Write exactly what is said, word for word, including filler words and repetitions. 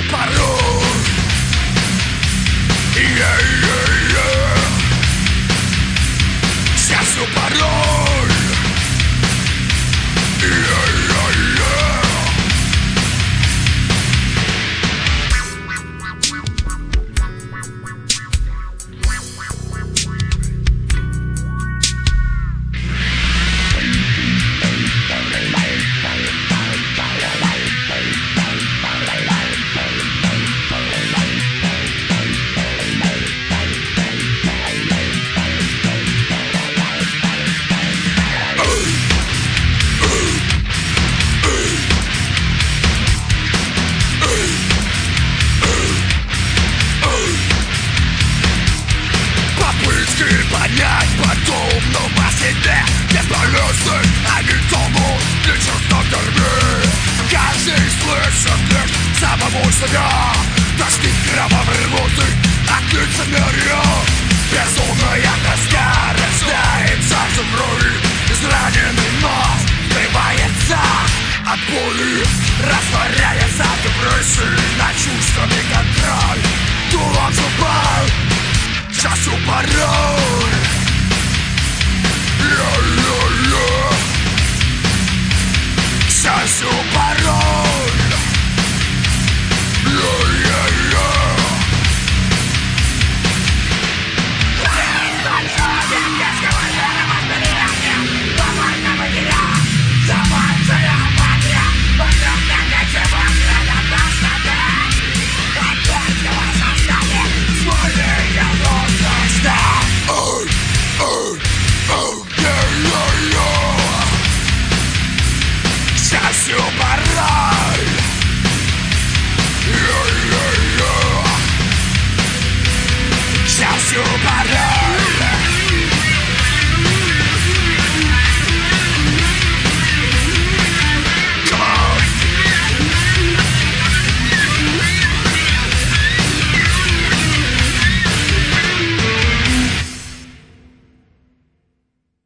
пароль. Yeah, yeah, yeah. Счастью пароль. Yeah, yeah, yeah. Понять подобно по себе бесполезны, они тонут в нечестном дерьме. Каждый слышит лишь самого себя. Дожди кровавой рвоты от лицемерия. Безумная тоска рождается в крови. Израненный нос взрывается от боли, растворяется в депрессии на чувствами контроль. Дулом зубов счастью пароль. Yeah-yeah-yeah. Счастью пароль. Yeah-yeah-yeah. Счастью пароль. Yeah-yeah-yeah. Счастью пароль.